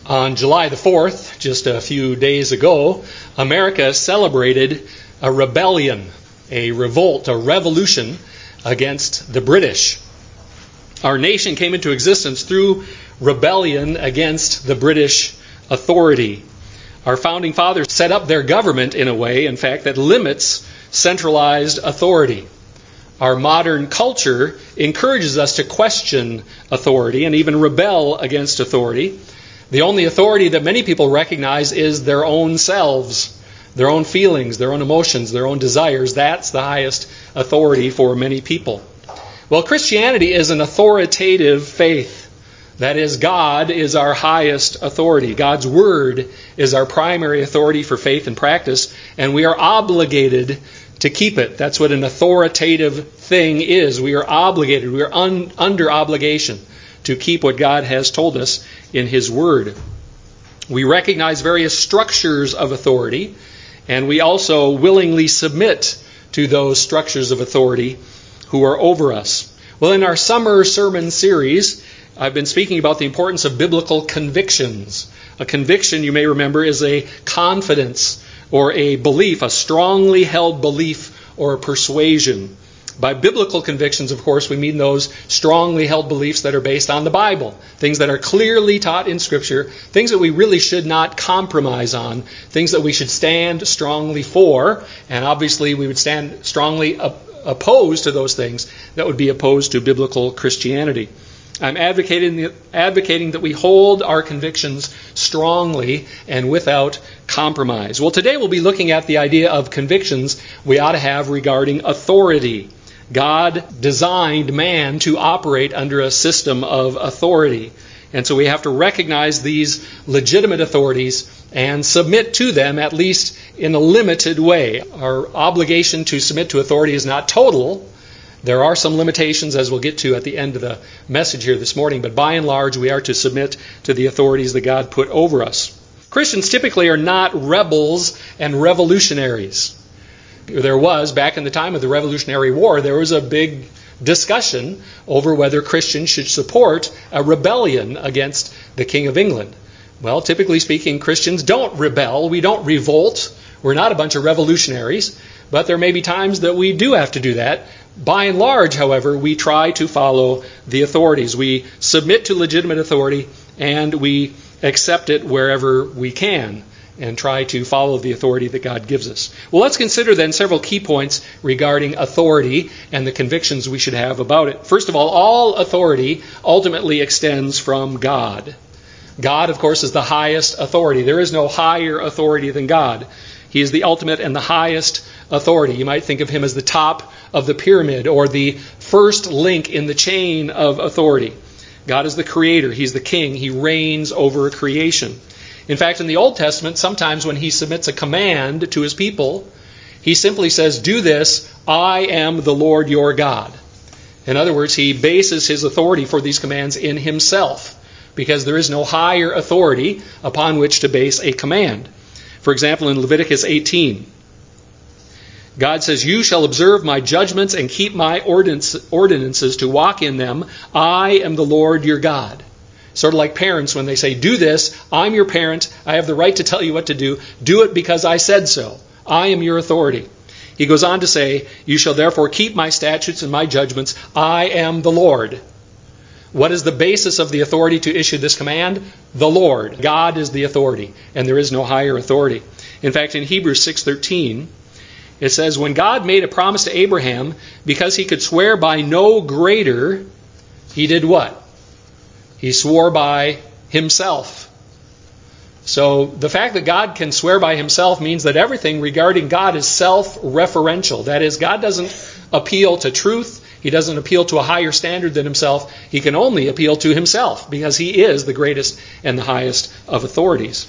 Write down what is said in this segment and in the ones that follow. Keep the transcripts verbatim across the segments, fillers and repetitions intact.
On July the fourth, just a few days ago, America celebrated a rebellion, a revolt, a revolution against the British. Our nation came into existence through rebellion against the British authority. Our founding fathers set up their government in a way, in fact, that limits centralized authority. Our modern culture encourages us to question authority and even rebel against authority. The only authority that many people recognize is their own selves, their own feelings, their own emotions, their own desires. That's the highest authority for many people. Well, Christianity is an authoritative faith. That is, God is our highest authority. God's Word is our primary authority for faith and practice, and we are obligated to keep it. That's what an authoritative thing is. We are obligated. We are un- under obligation to keep what God has told us in His Word. We recognize various structures of authority, and we also willingly submit to those structures of authority who are over us. Well, in our summer sermon series, I've been speaking about the importance of biblical convictions. A conviction, you may remember, is a confidence or a belief, a strongly held belief or a persuasion. By biblical convictions, of course, we mean those strongly held beliefs that are based on the Bible, things that are clearly taught in Scripture, things that we really should not compromise on, things that we should stand strongly for, and obviously we would stand strongly op- opposed to those things that would be opposed to biblical Christianity. I'm advocating, advocating that we hold our convictions strongly and without compromise. Well, today we'll be looking at the idea of convictions we ought to have regarding authority. God designed man to operate under a system of authority. And so we have to recognize these legitimate authorities and submit to them, at least in a limited way. Our obligation to submit to authority is not total. There are some limitations, as we'll get to at the end of the message here this morning, but by and large we are to submit to the authorities that God put over us. Christians typically are not rebels and revolutionaries. There was, back in the time of the Revolutionary War, there was a big discussion over whether Christians should support a rebellion against the King of England. Well, typically speaking, Christians don't rebel. We don't revolt. We're not a bunch of revolutionaries. But there may be times that we do have to do that. By and large, however, we try to follow the authorities. We submit to legitimate authority and we accept it wherever we can and try to follow the authority that God gives us. Well, let's consider then several key points regarding authority and the convictions we should have about it. First of all, all authority ultimately extends from God. God, of course, is the highest authority. There is no higher authority than God. He is the ultimate and the highest authority. You might think of Him as the top of the pyramid or the first link in the chain of authority. God is the creator. He's the king. He reigns over creation. In fact, in the Old Testament, sometimes when He submits a command to His people, He simply says, "Do this, I am the Lord your God." In other words, He bases His authority for these commands in Himself, because there is no higher authority upon which to base a command. For example, in Leviticus eighteen, God says, "You shall observe my judgments and keep my ordinances to walk in them. I am the Lord your God." Sort of like parents when they say, "Do this, I'm your parent, I have the right to tell you what to do. Do it because I said so. I am your authority." He goes on to say, "You shall therefore keep my statutes and my judgments. I am the Lord." What is the basis of the authority to issue this command? The Lord. God is the authority, and there is no higher authority. In fact, in Hebrews six thirteen, it says, "When God made a promise to Abraham, because he could swear by no greater, he did what? He swore by himself." So the fact that God can swear by Himself means that everything regarding God is self-referential. That is, God doesn't appeal to truth. He doesn't appeal to a higher standard than Himself. He can only appeal to Himself because He is the greatest and the highest of authorities.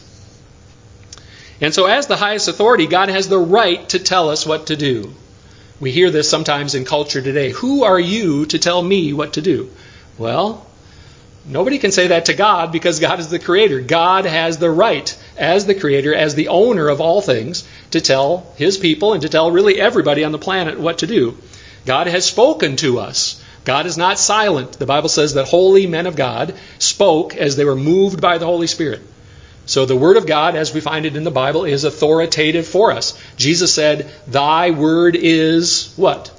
And so as the highest authority, God has the right to tell us what to do. We hear this sometimes in culture today. Who are you to tell me what to do? Well, nobody can say that to God because God is the creator. God has the right as the creator, as the owner of all things, to tell His people and to tell really everybody on the planet what to do. God has spoken to us. God is not silent. The Bible says that holy men of God spoke as they were moved by the Holy Spirit. So the Word of God, as we find it in the Bible, is authoritative for us. Jesus said, "Thy word is" what?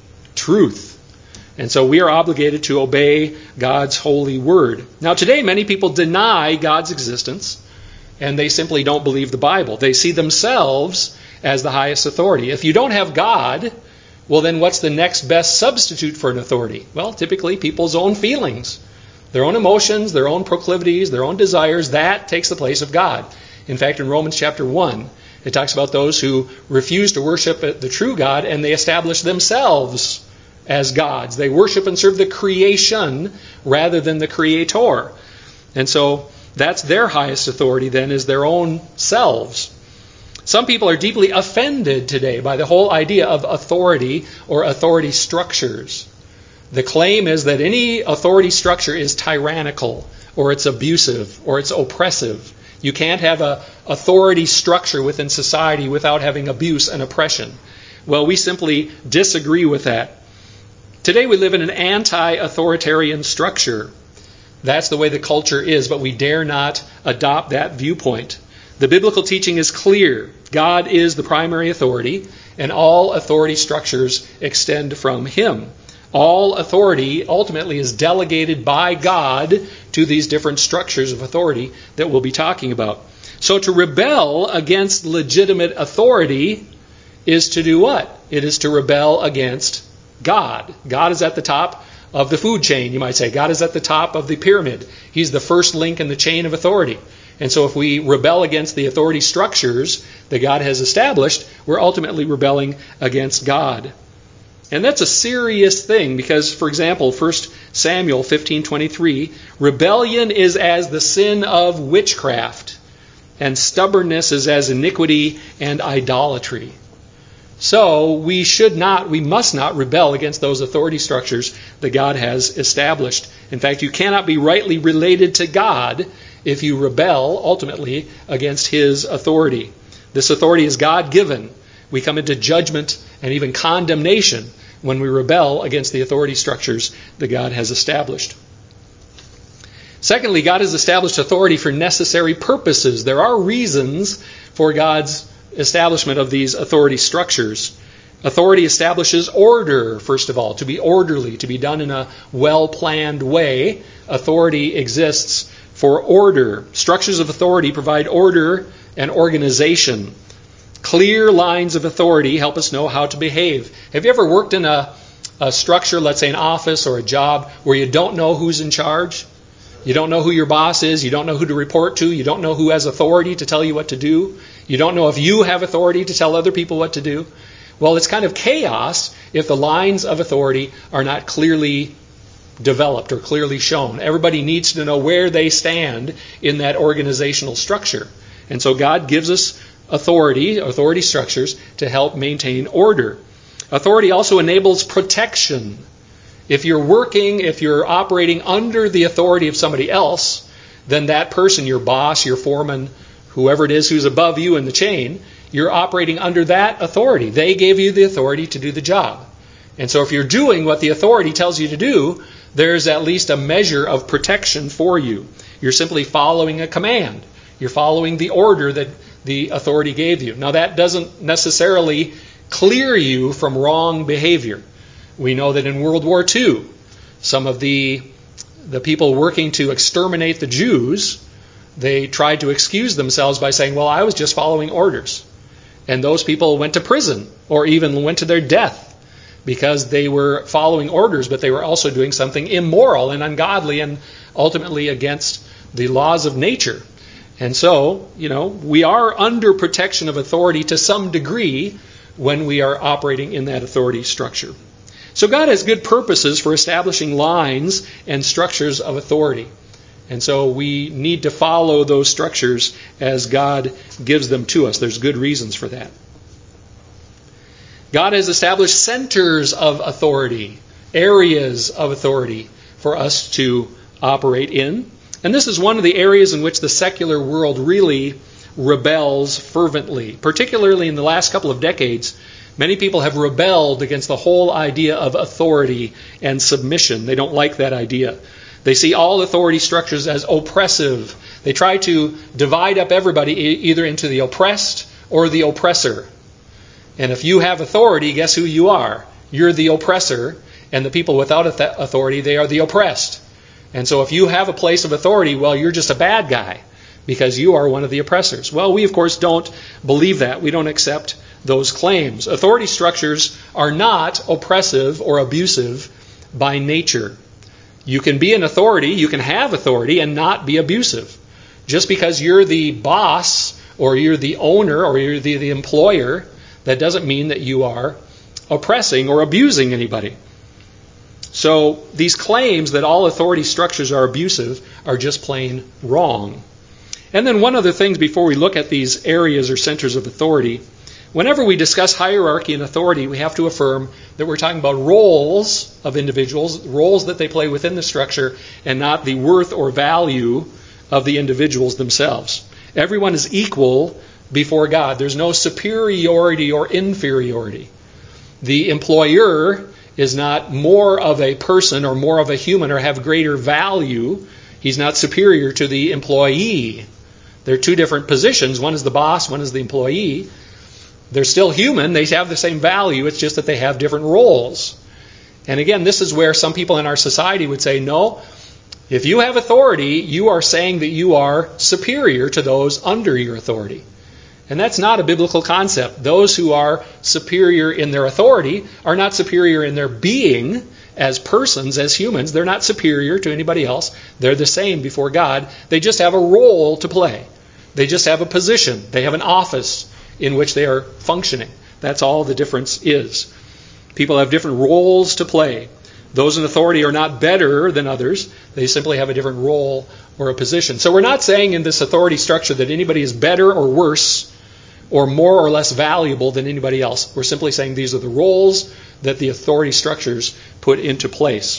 Truth. And so we are obligated to obey God's holy word. Now today many people deny God's existence, and they simply don't believe the Bible. They see themselves as the highest authority. If you don't have God, well then what's the next best substitute for an authority? Well, typically people's own feelings, their own emotions, their own proclivities, their own desires. That takes the place of God. In fact, in Romans chapter one, it talks about those who refuse to worship the true God, and they establish themselves as gods. They worship and serve the creation rather than the Creator. And so that's their highest authority then, is their own selves. Some people are deeply offended today by the whole idea of authority or authority structures. The claim is that any authority structure is tyrannical, or it's abusive, or it's oppressive. You can't have an authority structure within society without having abuse and oppression. Well, we simply disagree with that. Today we live in an anti-authoritarian structure. That's the way the culture is, but we dare not adopt that viewpoint. The biblical teaching is clear. God is the primary authority, and all authority structures extend from Him. All authority ultimately is delegated by God to these different structures of authority that we'll be talking about. So to rebel against legitimate authority is to do what? It is to rebel against God. God is at the top of the food chain, you might say. God is at the top of the pyramid. He's the first link in the chain of authority. And so if we rebel against the authority structures that God has established, we're ultimately rebelling against God. And that's a serious thing because, for example, First Samuel fifteen twenty-three, rebellion is as the sin of witchcraft, and stubbornness is as iniquity and idolatry. So we should not, we must not rebel against those authority structures that God has established. In fact, you cannot be rightly related to God if you rebel ultimately against His authority. This authority is God-given. We come into judgment and even condemnation when we rebel against the authority structures that God has established. Secondly, God has established authority for necessary purposes. There are reasons for God's establishment of these authority structures. Authority establishes order, first of all, to be orderly, to be done in a well-planned way. Authority exists for order. Structures of authority provide order and organization. Clear lines of authority help us know how to behave. Have you ever worked in a, a structure, let's say an office or a job, where you don't know who's in charge? You don't know who your boss is. You don't know who to report to. You don't know who has authority to tell you what to do. You don't know if you have authority to tell other people what to do. Well, it's kind of chaos if the lines of authority are not clearly developed or clearly shown. Everybody needs to know where they stand in that organizational structure. And so God gives us authority, authority structures, to help maintain order. Authority also enables protection. If you're working, if you're operating under the authority of somebody else, then that person, your boss, your foreman, whoever it is who's above you in the chain, you're operating under that authority. They gave you the authority to do the job. And so if you're doing what the authority tells you to do, there's at least a measure of protection for you. You're simply following a command. You're following the order that the authority gave you. Now that doesn't necessarily clear you from wrong behavior. We know that in World War Two, some of the, the people working to exterminate the Jews, they tried to excuse themselves by saying, well, I was just following orders. And those people went to prison or even went to their death because they were following orders, but they were also doing something immoral and ungodly and ultimately against the laws of nature. And so, you know, we are under protection of authority to some degree when we are operating in that authority structure. So God has good purposes for establishing lines and structures of authority. And so we need to follow those structures as God gives them to us. There's good reasons for that. God has established centers of authority, areas of authority for us to operate in. And this is one of the areas in which the secular world really rebels fervently. Particularly in the last couple of decades, many people have rebelled against the whole idea of authority and submission. They don't like that idea. They see all authority structures as oppressive. They try to divide up everybody either into the oppressed or the oppressor. And if you have authority, guess who you are? You're the oppressor, and the people without authority, they are the oppressed. And so if you have a place of authority, well, you're just a bad guy because you are one of the oppressors. Well, we, of course, don't believe that. We don't accept those claims. Authority structures are not oppressive or abusive by nature. You can be an authority, you can have authority and not be abusive. Just because you're the boss or you're the owner or you're the, the employer, that doesn't mean that you are oppressing or abusing anybody. So these claims that all authority structures are abusive are just plain wrong. And then one other thing before we look at these areas or centers of authority. Whenever we discuss hierarchy and authority, we have to affirm that we're talking about roles of individuals, roles that they play within the structure, and not the worth or value of the individuals themselves. Everyone is equal before God. There's no superiority or inferiority. The employer is not more of a person or more of a human or have greater value. He's not superior to the employee. They're two different positions. One is the boss, one is the employee. They're still human. They have the same value. It's just that they have different roles. And again, this is where some people in our society would say, no, if you have authority, you are saying that you are superior to those under your authority. And that's not a biblical concept. Those who are superior in their authority are not superior in their being as persons, as humans. They're not superior to anybody else. They're the same before God. They just have a role to play. They just have a position. They have an office in which they are functioning. That's all the difference is. People have different roles to play. Those in authority are not better than others. They simply have a different role or a position. So we're not saying in this authority structure that anybody is better or worse or more or less valuable than anybody else. We're simply saying these are the roles that the authority structures put into place.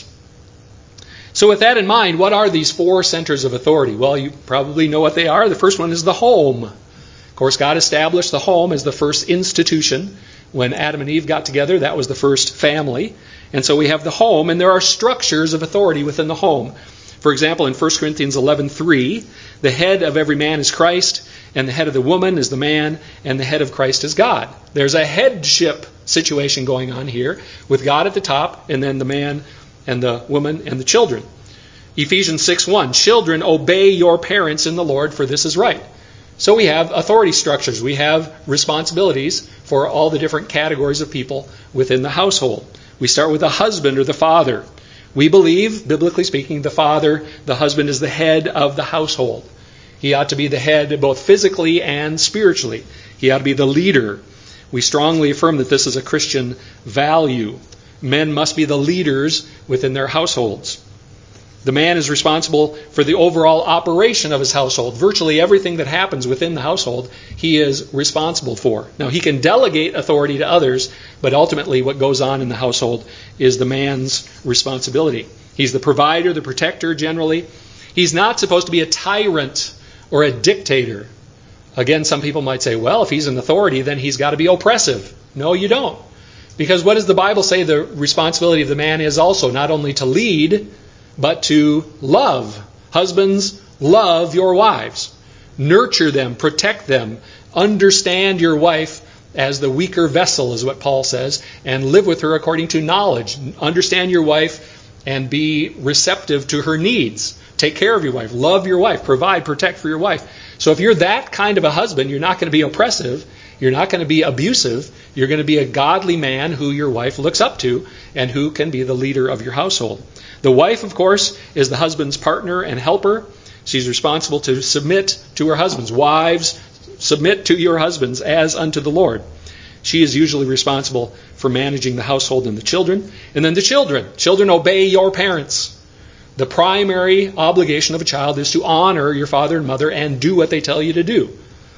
So with that in mind, what are these four centers of authority? Well, you probably know what they are. The first one is the home. Of course, God established the home as the first institution. When Adam and Eve got together, that was the first family. And so we have the home, and there are structures of authority within the home. For example, in First Corinthians eleven three, the head of every man is Christ, and the head of the woman is the man, and the head of Christ is God. There's a headship situation going on here with God at the top, and then the man and the woman and the children. Ephesians six one, children, obey your parents in the Lord, for this is right. So we have authority structures. We have responsibilities for all the different categories of people within the household. We start with the husband or the father. We believe, biblically speaking, the father, the husband, is the head of the household. He ought to be the head both physically and spiritually. He ought to be the leader. We strongly affirm that this is a Christian value. Men must be the leaders within their households. The man is responsible for the overall operation of his household. Virtually everything that happens within the household, he is responsible for. Now, he can delegate authority to others, but ultimately what goes on in the household is the man's responsibility. He's the provider, the protector generally. He's not supposed to be a tyrant or a dictator. Again, some people might say, well, if he's an authority, then he's got to be oppressive. No, you don't. Because what does the Bible say the responsibility of the man is also? Not only to lead, but to love. Husbands, love your wives. Nurture them, protect them. Understand your wife as the weaker vessel, is what Paul says, and live with her according to knowledge. Understand your wife and be receptive to her needs. Take care of your wife. Love your wife. Provide, protect for your wife. So if you're that kind of a husband, you're not going to be oppressive. You're not going to be abusive. You're going to be a godly man who your wife looks up to and who can be the leader of your household. The wife, of course, is the husband's partner and helper. She's responsible to submit to her husbands. Wives, submit to your husbands as unto the Lord. She is usually responsible for managing the household and the children. And then the children. Children, obey your parents. The primary obligation of a child is to honor your father and mother and do what they tell you to do.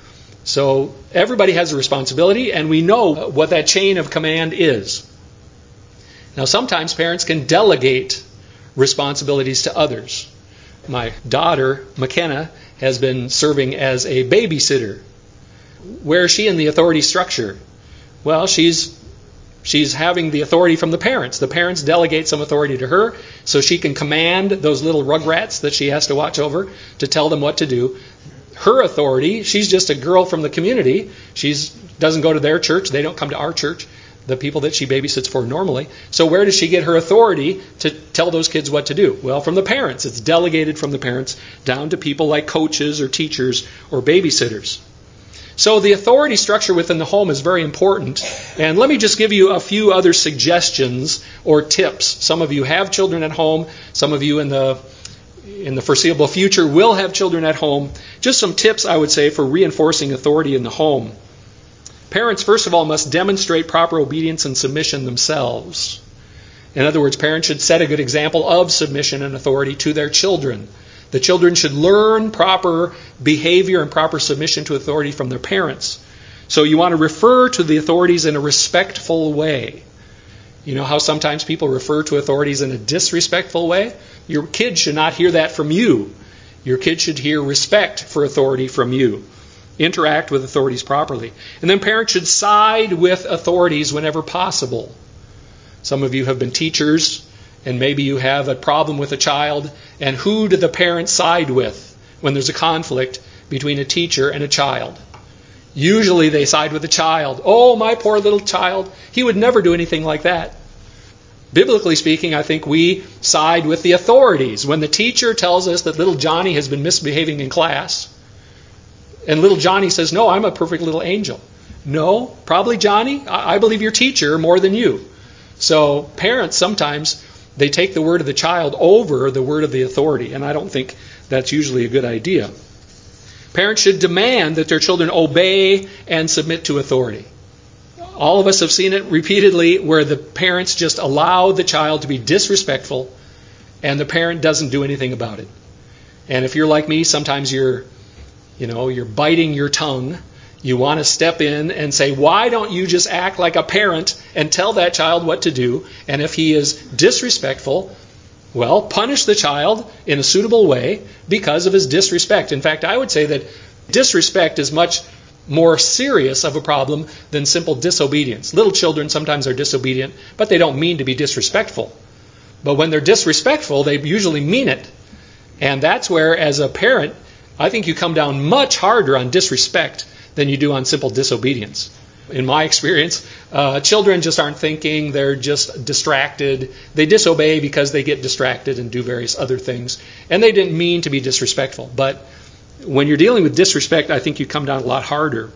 So everybody has a responsibility, and we know what that chain of command is. Now, sometimes parents can delegate responsibilities to others. My daughter, McKenna, has been serving as a babysitter. Where is she in the authority structure? Well, she's She's having the authority from the parents. The parents delegate some authority to her so she can command those little rugrats that she has to watch over to tell them what to do. Her authority, she's just a girl from the community. She doesn't go to their church. They don't come to our church, the people that she babysits for normally. So where does she get her authority to tell those kids what to do? Well, from the parents. It's delegated from the parents down to people like coaches or teachers or babysitters. So the authority structure within the home is very important. And let me just give you a few other suggestions or tips. Some of you have children at home. Some of you in the in the foreseeable future will have children at home. Just some tips, I would say, for reinforcing authority in the home. Parents, first of all, must demonstrate proper obedience and submission themselves. In other words, parents should set a good example of submission and authority to their children. The children should learn proper behavior and proper submission to authority from their parents. So you want to refer to the authorities in a respectful way. You know how sometimes people refer to authorities in a disrespectful way? Your kids should not hear that from you. Your kids should hear respect for authority from you. Interact with authorities properly. And then parents should side with authorities whenever possible. Some of you have been teachers, and maybe you have a problem with a child, and who do the parents side with when there's a conflict between a teacher and a child? Usually they side with the child. Oh, my poor little child. He would never do anything like that. Biblically speaking, I think we side with the authorities. When the teacher tells us that little Johnny has been misbehaving in class, and little Johnny says, no, I'm a perfect little angel. No, probably Johnny, I believe your teacher more than you. So parents sometimes, they take the word of the child over the word of the authority, and I don't think that's usually a good idea. Parents should demand that their children obey and submit to authority. All of us have seen it repeatedly where the parents just allow the child to be disrespectful and the parent doesn't do anything about it. And if you're like me, sometimes you're, you know, you're biting your tongue. You want to step in and say, why don't you just act like a parent and tell that child what to do? And if he is disrespectful, well, punish the child in a suitable way because of his disrespect. In fact, I would say that disrespect is much more serious of a problem than simple disobedience. Little children sometimes are disobedient, but they don't mean to be disrespectful. But when they're disrespectful, they usually mean it. And that's where, as a parent, I think you come down much harder on disrespect than you do on simple disobedience. In my experience, uh, children just aren't thinking. They're just distracted. They disobey because they get distracted and do various other things. And they didn't mean to be disrespectful. But when you're dealing with disrespect, I think you come down a lot harder.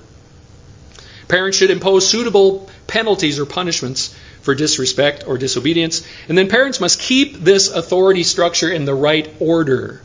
Parents should impose suitable penalties or punishments for disrespect or disobedience. And then parents must keep this authority structure in the right order.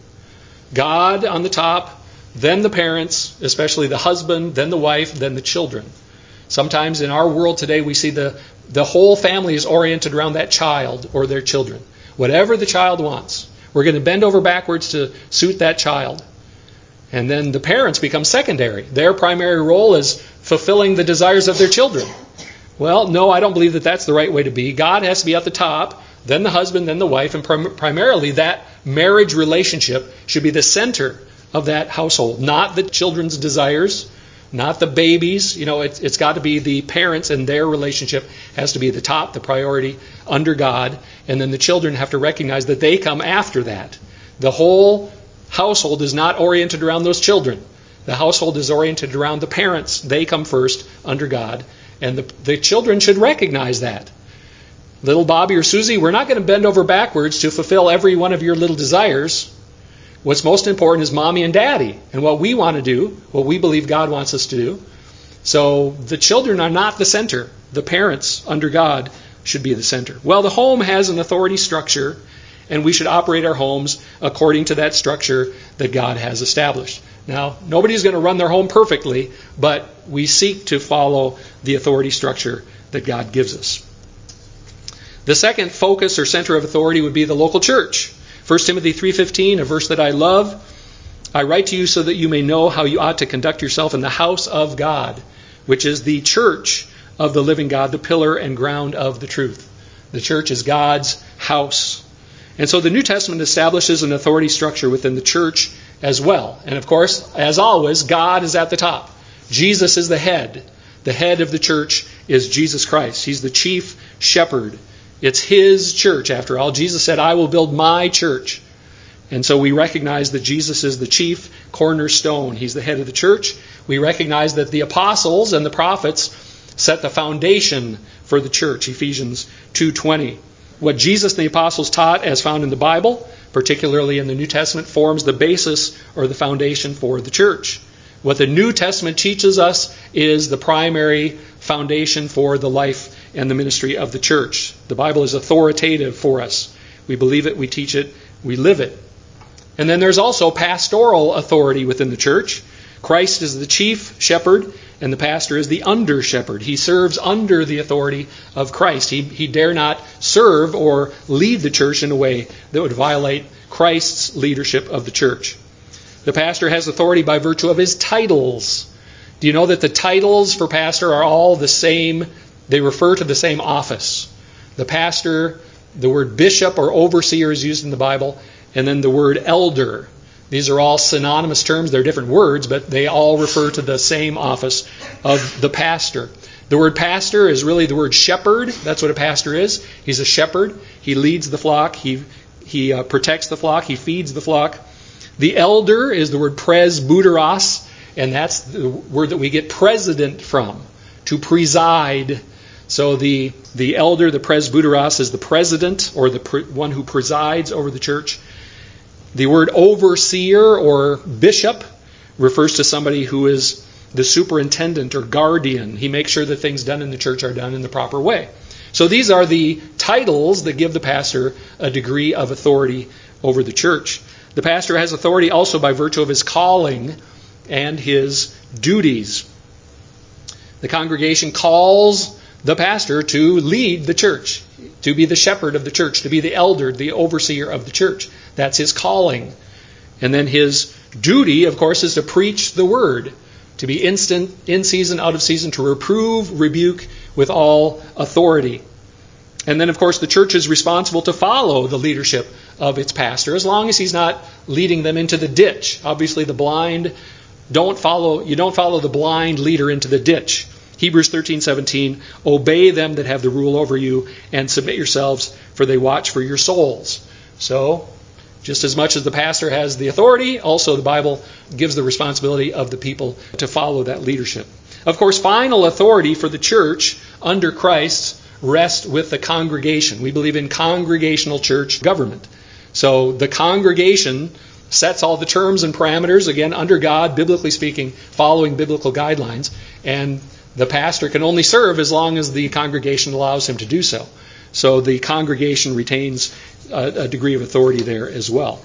God on the top, then the parents, especially the husband, then the wife, then the children. Sometimes in our world today, we see the, the whole family is oriented around that child or their children. Whatever the child wants, we're going to bend over backwards to suit that child. And then the parents become secondary. Their primary role is fulfilling the desires of their children. Well, no, I don't believe that that's the right way to be. God has to be at the top, then the husband, then the wife, and prim- primarily that marriage relationship should be the center of that household, not the children's desires, not the babies. You know, it's, it's got to be the parents, and their relationship has to be the top, the priority under God, and then the children have to recognize that they come after that. The whole household is not oriented around those children. The household is oriented around the parents. They come first under God, and the, the children should recognize that. Little Bobby or Susie, we're not going to bend over backwards to fulfill every one of your little desires. What's most important is mommy and daddy and what we want to do, what we believe God wants us to do. So the children are not the center. The parents under God should be the center. Well, the home has an authority structure, and we should operate our homes according to that structure that God has established. Now, nobody's going to run their home perfectly, but we seek to follow the authority structure that God gives us. The second focus or center of authority would be the local church. First Timothy three fifteen, a verse that I love. I write to you so that you may know how you ought to conduct yourself in the house of God, which is the church of the living God, the pillar and ground of the truth. The church is God's house. And so the New Testament establishes an authority structure within the church as well. And of course, as always, God is at the top. Jesus is the head, the head of the church, is Jesus Christ. He's the chief shepherd. It's his church, after all. Jesus said, I will build my church. And so we recognize that Jesus is the chief cornerstone. He's the head of the church. We recognize that the apostles and the prophets set the foundation for the church, Ephesians two twenty. What Jesus and the apostles taught, as found in the Bible, particularly in the New Testament, forms the basis or the foundation for the church. What the New Testament teaches us is the primary foundation for the life and the ministry of the church. The Bible is authoritative for us. We believe it, we teach it, we live it. And then there's also pastoral authority within the church. Christ is the chief shepherd, and the pastor is the under shepherd. He serves under the authority of Christ. He, he dare not serve or lead the church in a way that would violate Christ's leadership of the church. The pastor has authority by virtue of his titles. Do you know that the titles for pastor are all the same? They refer to the same office. The pastor, the word bishop or overseer is used in the Bible, and then the word elder. These are all synonymous terms. They're different words, but they all refer to the same office of the pastor. The word pastor is really the word shepherd. That's what a pastor is. He's a shepherd. He leads the flock. He he uh, protects the flock. He feeds the flock. The elder is the word presbyteros, and that's the word that we get president from, to preside. So the the elder, the presbyteros, is the president or the pre, one who presides over the church. The word overseer or bishop refers to somebody who is the superintendent or guardian. He makes sure that things done in the church are done in the proper way. So these are the titles that give the pastor a degree of authority over the church. The pastor has authority also by virtue of his calling and his duties. The congregation calls the pastor to lead the church, to be the shepherd of the church, to be the elder, the overseer of the church. That's his calling. And then his duty, of course, is to preach the word, to be instant, in season, out of season, to reprove, rebuke with all authority. And then, of course, the church is responsible to follow the leadership of its pastor, as long as he's not leading them into the ditch. Obviously, the blind don't follow, you don't follow the blind leader into the ditch. Hebrews thirteen seventeen, obey them that have the rule over you and submit yourselves, for they watch for your souls. So, just as much as the pastor has the authority, also the Bible gives the responsibility of the people to follow that leadership. Of course, final authority for the church under Christ rests with the congregation. We believe in congregational church government. So the congregation sets all the terms and parameters, again, under God, biblically speaking, following biblical guidelines, and the pastor can only serve as long as the congregation allows him to do so. So the congregation retains a, a degree of authority there as well.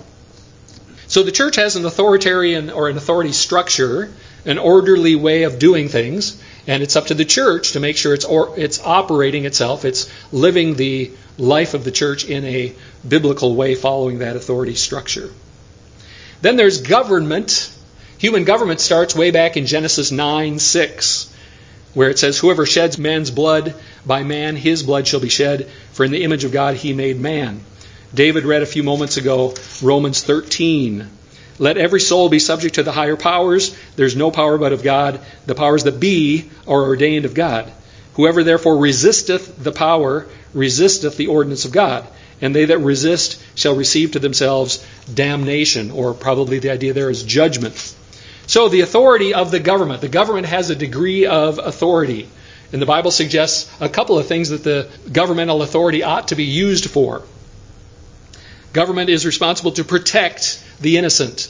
So the church has an authoritarian or an authority structure, an orderly way of doing things, and it's up to the church to make sure it's or, it's operating itself, it's living the life of the church in a biblical way following that authority structure. Then there's government. Human government starts way back in Genesis nine six. Where it says, whoever sheds man's blood, by man his blood shall be shed, for in the image of God he made man. David read a few moments ago, Romans thirteen. Let every soul be subject to the higher powers. There's no power but of God. The powers that be are ordained of God. Whoever therefore resisteth the power, resisteth the ordinance of God. And they that resist shall receive to themselves damnation, or probably the idea there is judgment. So the authority of the government. The government has a degree of authority. And the Bible suggests a couple of things that the governmental authority ought to be used for. Government is responsible to protect the innocent.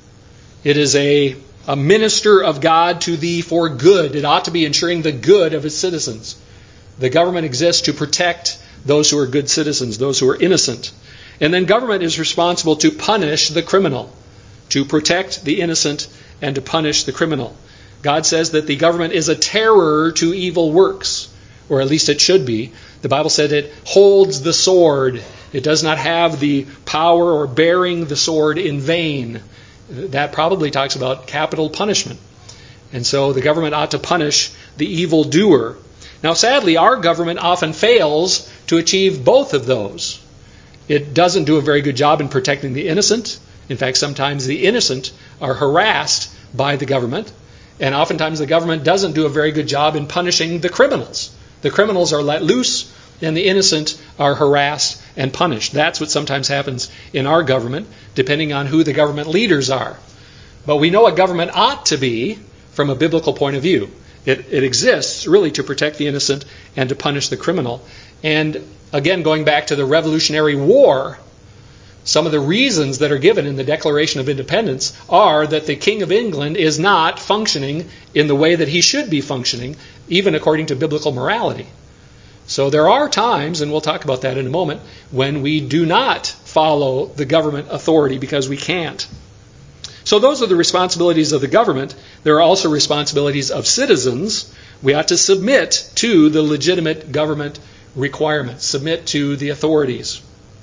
It is a, a minister of God to thee for good. It ought to be ensuring the good of its citizens. The government exists to protect those who are good citizens, those who are innocent. And then government is responsible to punish the criminal, to protect the innocent, and to punish the criminal. God says that the government is a terror to evil works, or at least it should be. The Bible said it holds the sword. It does not have the power or bearing the sword in vain. That probably talks about capital punishment. And so the government ought to punish the evildoer. Now, sadly, our government often fails to achieve both of those. It doesn't do a very good job in protecting the innocent. In fact, sometimes the innocent are harassed by the government, and oftentimes the government doesn't do a very good job in punishing the criminals. the criminals are let loose and the innocent are harassed and punished. That's what sometimes happens in our government, depending on who the government leaders are. But we know what government ought to be from a biblical point of view. It, it exists really to protect the innocent and to punish the criminal. And again, going back to the Revolutionary War, some of the reasons that are given in the Declaration of Independence are that the King of England is not functioning in the way that he should be functioning, even according to biblical morality. So there are times, and we'll talk about that in a moment, when we do not follow the government authority because we can't. So those are the responsibilities of the government. There are also responsibilities of citizens. We ought to submit to the legitimate government requirements, submit to the authorities.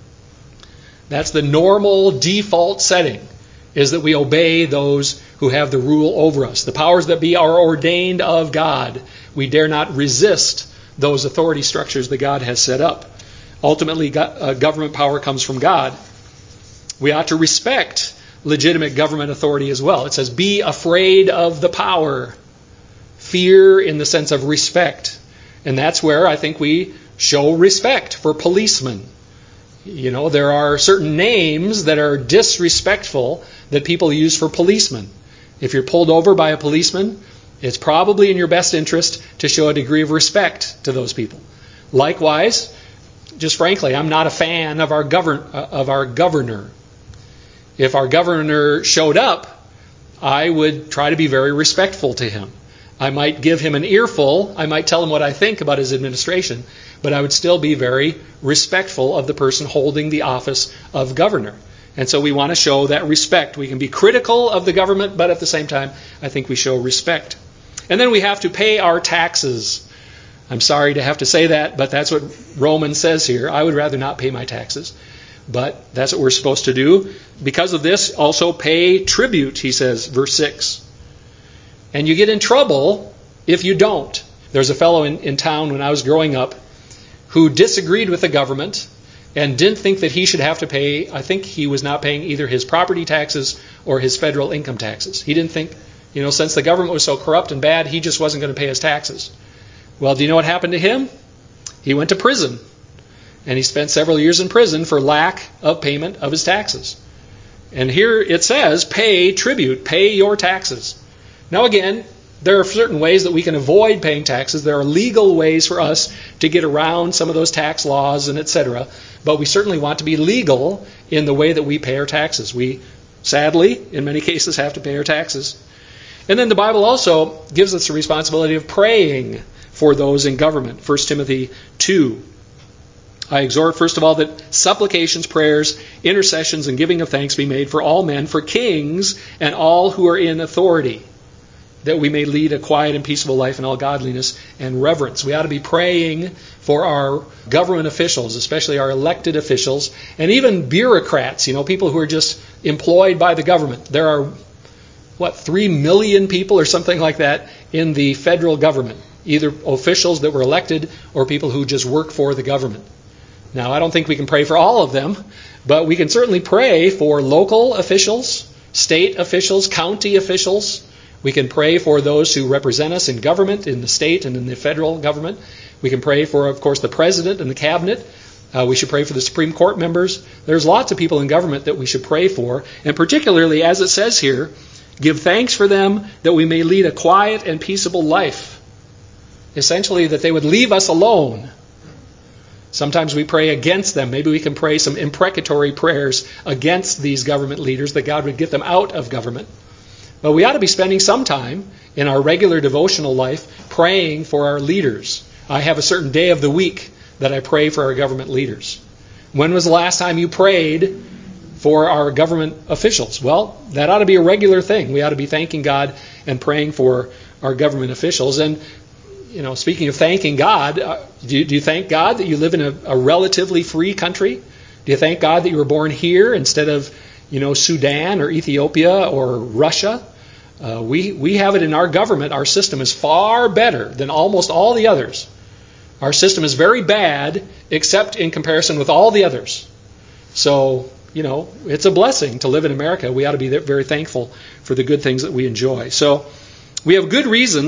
That's the normal default setting, is that we obey those who have the rule over us. The powers that be are ordained of God. We dare not resist those authority structures that God has set up. Ultimately, government power comes from God. We ought to respect legitimate government authority as well. It says, be afraid of the power. Fear in the sense of respect. And that's where I think we show respect for policemen. You know, there are certain names that are disrespectful that people use for policemen. If you're pulled over by a policeman, it's probably in your best interest to show a degree of respect to those people. Likewise, just frankly, I'm not a fan of our govern of our governor. If our governor showed up, I would try to be very respectful to him. I might give him an earful. I might tell him what I think about his administration, but I would still be very respectful of the person holding the office of governor. And so we want to show that respect. We can be critical of the government, but at the same time, I think we show respect. And then we have to pay our taxes. I'm sorry to have to say that, but that's what Romans says here. I would rather not pay my taxes, but that's what we're supposed to do. Because of this, also pay tribute, he says, verse six. And you get in trouble if you don't. There's a fellow in, in town when I was growing up who disagreed with the government and didn't think that he should have to pay, I think he was not paying either his property taxes or his federal income taxes. He didn't think, you know, since the government was so corrupt and bad, he just wasn't going to pay his taxes. Well, do you know what happened to him? He went to prison. And he spent several years in prison for lack of payment of his taxes. And here it says, pay tribute, pay your taxes. Now again, there are certain ways that we can avoid paying taxes. There are legal ways for us to get around some of those tax laws and et cetera. But we certainly want to be legal in the way that we pay our taxes. We, sadly, in many cases, have to pay our taxes. And then the Bible also gives us the responsibility of praying for those in government. First Timothy two. I exhort, first of all, that supplications, prayers, intercessions, and giving of thanks be made for all men, for kings, and all who are in authority, that we may lead a quiet and peaceable life in all godliness and reverence. We ought to be praying for our government officials, especially our elected officials, and even bureaucrats, you know, people who are just employed by the government. There are, what, three million people or something like that in the federal government, either officials that were elected or people who just work for the government. Now, I don't think we can pray for all of them, but we can certainly pray for local officials, state officials, county officials. We can pray for those who represent us in government, in the state and in the federal government. We can pray for, of course, the president and the cabinet. Uh, we should pray for the Supreme Court members. There's lots of people in government that we should pray for. And particularly, as it says here, give thanks for them that we may lead a quiet and peaceable life. Essentially, that they would leave us alone. Sometimes we pray against them. Maybe we can pray some imprecatory prayers against these government leaders, that God would get them out of government. But we ought to be spending some time in our regular devotional life praying for our leaders. I have a certain day of the week that I pray for our government leaders. When was the last time you prayed for our government officials? Well, that ought to be a regular thing. We ought to be thanking God and praying for our government officials. And You know, speaking of thanking God, uh, do, you, do you thank God that you live in a, a relatively free country? Do you thank God that you were born here instead of, you know, Sudan or Ethiopia or Russia? Uh, we we have it in our government. Our system is far better than almost all the others. Our system is very bad, except in comparison with all the others. So, you know, it's a blessing to live in America. We ought to be very thankful for the good things that we enjoy. So, we have good reasons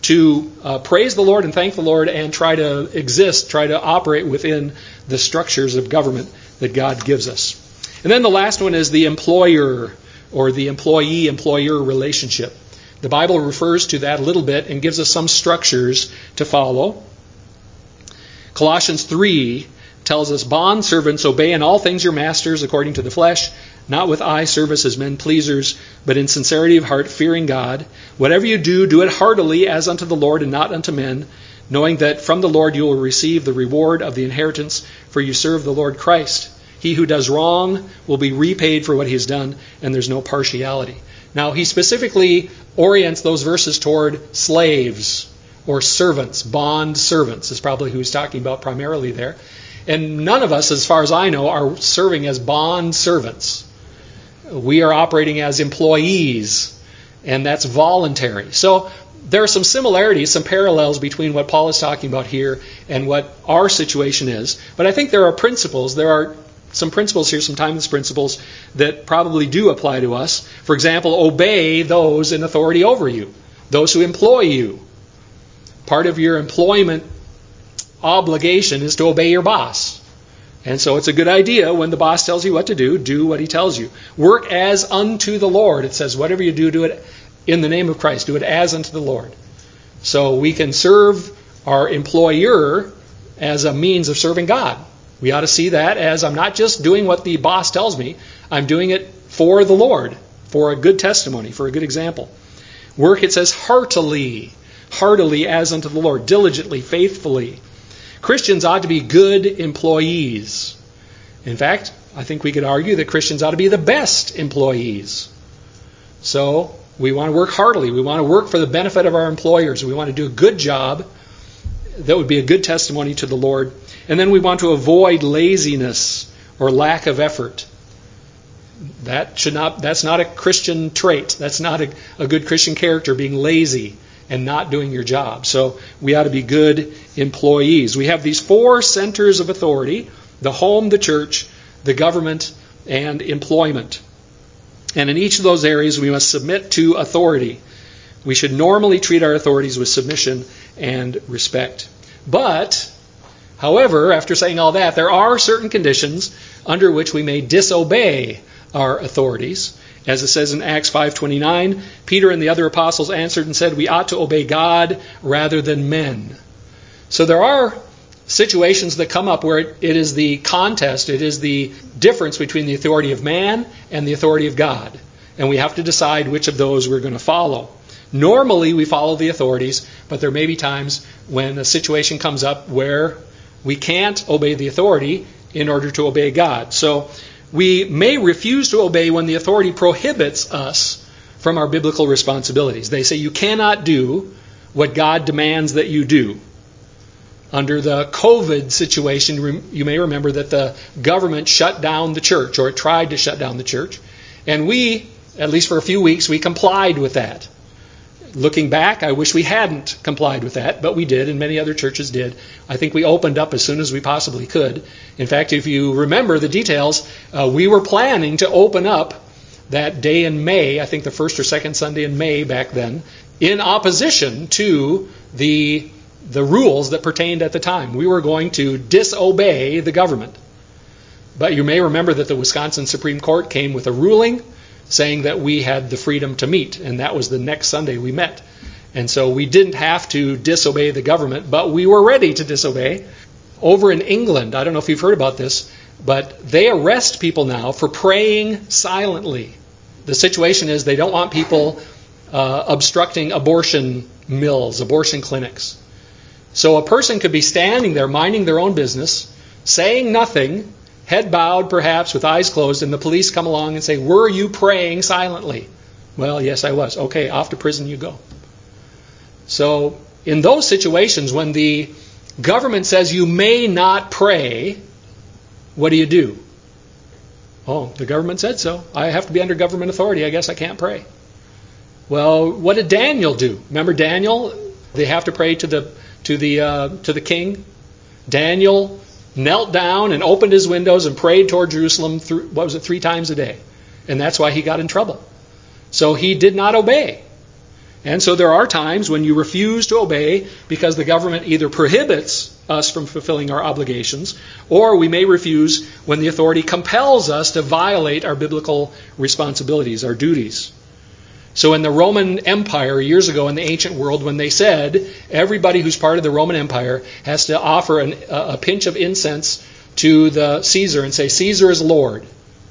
to uh, praise the Lord and thank the Lord and try to exist, try to operate within the structures of government that God gives us. And then the last one is the employer or the employee-employer relationship. The Bible refers to that a little bit and gives us some structures to follow. Colossians three tells us, "Bondservants, obey in all things your masters according to the flesh, not with eye service as men pleasers, but in sincerity of heart, fearing God. Whatever you do, do it heartily as unto the Lord and not unto men, knowing that from the Lord you will receive the reward of the inheritance, for you serve the Lord Christ. He who does wrong will be repaid for what he has done, and there's no partiality." Now, he specifically orients those verses toward slaves or servants. Bond servants is probably who he's talking about primarily there. And none of us, as far as I know, are serving as bond servants. We are operating as employees, and that's voluntary. So there are some similarities, some parallels between what Paul is talking about here and what our situation is. But I think there are principles. There are some principles here, some timeless principles that probably do apply to us. For example, obey those in authority over you, those who employ you. Part of your employment obligation is to obey your boss. And so it's a good idea when the boss tells you what to do, do what he tells you. Work as unto the Lord. It says, whatever you do, do it in the name of Christ. Do it as unto the Lord. So we can serve our employer as a means of serving God. We ought to see that as I'm not just doing what the boss tells me, I'm doing it for the Lord, for a good testimony, for a good example. Work, it says, heartily, heartily as unto the Lord, diligently, faithfully. Christians ought to be good employees. In fact, I think we could argue that Christians ought to be the best employees. So we want to work heartily. We want to work for the benefit of our employers. We want to do a good job that would be a good testimony to the Lord. And then we want to avoid laziness or lack of effort. That should not. That's not a Christian trait. That's not a, a good Christian character, being lazy and not doing your job. So we ought to be good employees. We have these four centers of authority: the home, the church, the government, and employment. And in each of those areas, we must submit to authority. We should normally treat our authorities with submission and respect. But, however, after saying all that, there are certain conditions under which we may disobey our authorities. As it says in Acts five twenty-nine, Peter and the other apostles answered and said, "We ought to obey God rather than men." So there are situations that come up where it, it is the contest, it is the difference between the authority of man and the authority of God. And we have to decide which of those we're going to follow. Normally we follow the authorities, but there may be times when a situation comes up where we can't obey the authority in order to obey God. So we may refuse to obey when the authority prohibits us from our biblical responsibilities. They say you cannot do what God demands that you do. Under the COVID situation, you may remember that the government shut down the church, or it tried to shut down the church. And we, at least for a few weeks, we complied with that. Looking back, I wish we hadn't complied with that, but we did, and many other churches did. I think we opened up as soon as we possibly could. In fact, if you remember the details, uh, we were planning to open up that day in May, I think the first or second Sunday in May back then, in opposition to the the rules that pertained at the time. We were going to disobey the government. But you may remember that the Wisconsin Supreme Court came with a ruling saying that we had the freedom to meet, and that was the next Sunday we met. And so we didn't have to disobey the government, but we were ready to disobey. Over in England, I don't know if you've heard about this, but they arrest people now for praying silently. The situation is they don't want people uh, obstructing abortion mills, abortion clinics. So a person could be standing there minding their own business, saying nothing, head bowed perhaps with eyes closed, and the police come along and say, "Were you praying silently?" "Well, yes, I was." "Okay, off to prison you go." So in those situations when the government says you may not pray, what do you do? "Oh, the government said so. I have to be under government authority. I guess I can't pray." Well, what did Daniel do? Remember Daniel? They have to pray to the to the uh, to the king. Daniel knelt down and opened his windows and prayed toward Jerusalem, through, what was it, three times a day. And that's why he got in trouble. So he did not obey. And so there are times when you refuse to obey because the government either prohibits us from fulfilling our obligations, or we may refuse when the authority compels us to violate our biblical responsibilities, our duties. So in the Roman Empire years ago in the ancient world, when they said everybody who's part of the Roman Empire has to offer an, a pinch of incense to the Caesar and say, Caesar is Lord,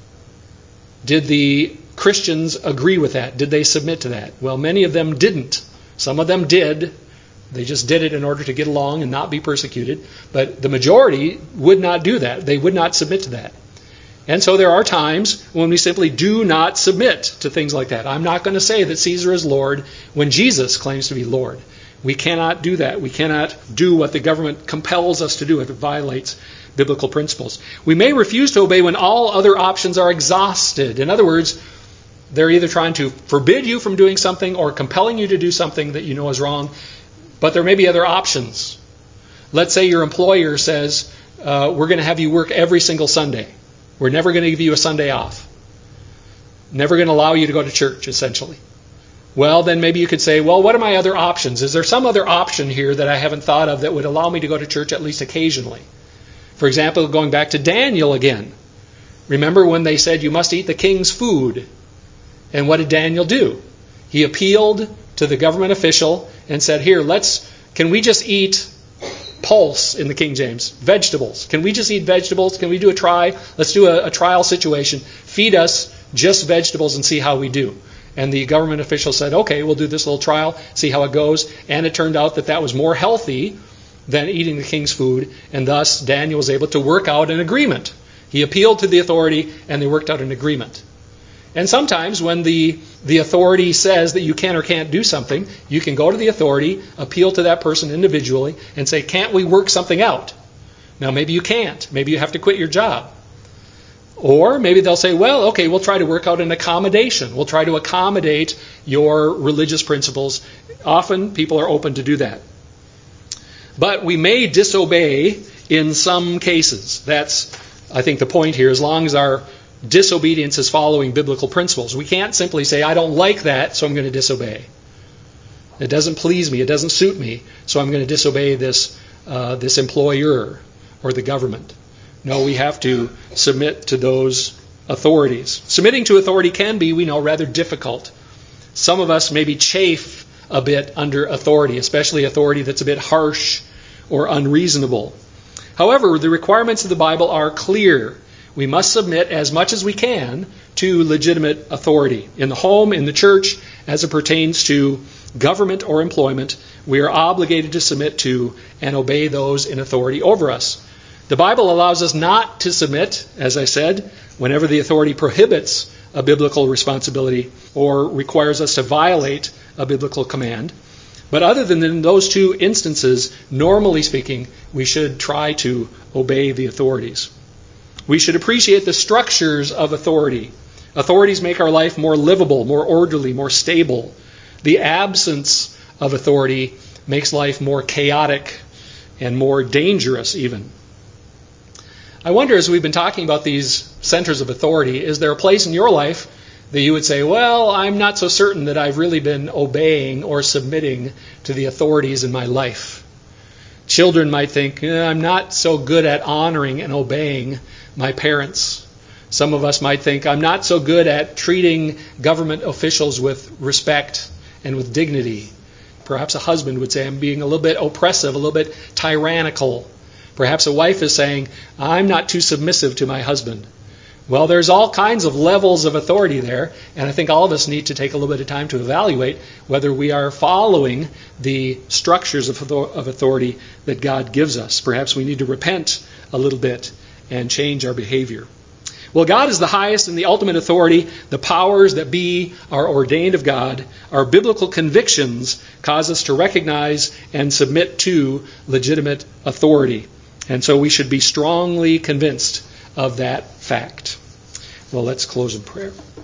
did the Christians agree with that? Did they submit to that? Well, many of them didn't. Some of them did. They just did it in order to get along and not be persecuted. But the majority would not do that. They would not submit to that. And so there are times when we simply do not submit to things like that. I'm not going to say that Caesar is Lord when Jesus claims to be Lord. We cannot do that. We cannot do what the government compels us to do if it violates biblical principles. We may refuse to obey when all other options are exhausted. In other words, they're either trying to forbid you from doing something or compelling you to do something that you know is wrong, but there may be other options. Let's say your employer says, uh, we're going to have you work every single Sunday. We're never going to give you a Sunday off. Never going to allow you to go to church, essentially. Well, then maybe you could say, well, what are my other options? Is there some other option here that I haven't thought of that would allow me to go to church at least occasionally? For example, going back to Daniel again. Remember when they said you must eat the king's food? And what did Daniel do? He appealed to the government official and said, here, let's, can we just eat pulse in the King James, vegetables? Can we just eat vegetables? Can we do a try? Let's do a, a trial situation. Feed us just vegetables and see how we do. And the government official said, okay, we'll do this little trial, see how it goes. And it turned out that that was more healthy than eating the king's food. And thus, Daniel was able to work out an agreement. He appealed to the authority, and they worked out an agreement. And sometimes when the, the authority says that you can or can't do something, you can go to the authority, appeal to that person individually, and say, can't we work something out? Now, maybe you can't. Maybe you have to quit your job. Or maybe they'll say, well, okay, we'll try to work out an accommodation. We'll try to accommodate your religious principles. Often people are open to do that. But we may disobey in some cases. That's, I think, the point here, as long as our disobedience is following biblical principles. We can't simply say, I don't like that, so I'm going to disobey. It doesn't please me, it doesn't suit me, so I'm going to disobey this, uh, this employer or the government. No, we have to submit to those authorities. Submitting to authority can be, we know, rather difficult. Some of us maybe chafe a bit under authority, especially authority that's a bit harsh or unreasonable. However, the requirements of the Bible are clear. We must submit as much as we can to legitimate authority. In the home, in the church, as it pertains to government or employment, we are obligated to submit to and obey those in authority over us. The Bible allows us not to submit, as I said, whenever the authority prohibits a biblical responsibility or requires us to violate a biblical command. But other than in those two instances, normally speaking, we should try to obey the authorities. We should appreciate the structures of authority. Authorities make our life more livable, more orderly, more stable. The absence of authority makes life more chaotic and more dangerous even. I wonder, as we've been talking about these centers of authority, is there a place in your life that you would say, well, I'm not so certain that I've really been obeying or submitting to the authorities in my life? Children might think, eh, I'm not so good at honoring and obeying my parents. Some of us might think, I'm not so good at treating government officials with respect and with dignity. Perhaps a husband would say, I'm being a little bit oppressive, a little bit tyrannical. Perhaps a wife is saying, I'm not too submissive to my husband. Well, there's all kinds of levels of authority there, and I think all of us need to take a little bit of time to evaluate whether we are following the structures of authority that God gives us. Perhaps we need to repent a little bit and change our behavior. Well, God is the highest and the ultimate authority. The powers that be are ordained of God. Our biblical convictions cause us to recognize and submit to legitimate authority. And so we should be strongly convinced of that fact. Well, let's close in prayer.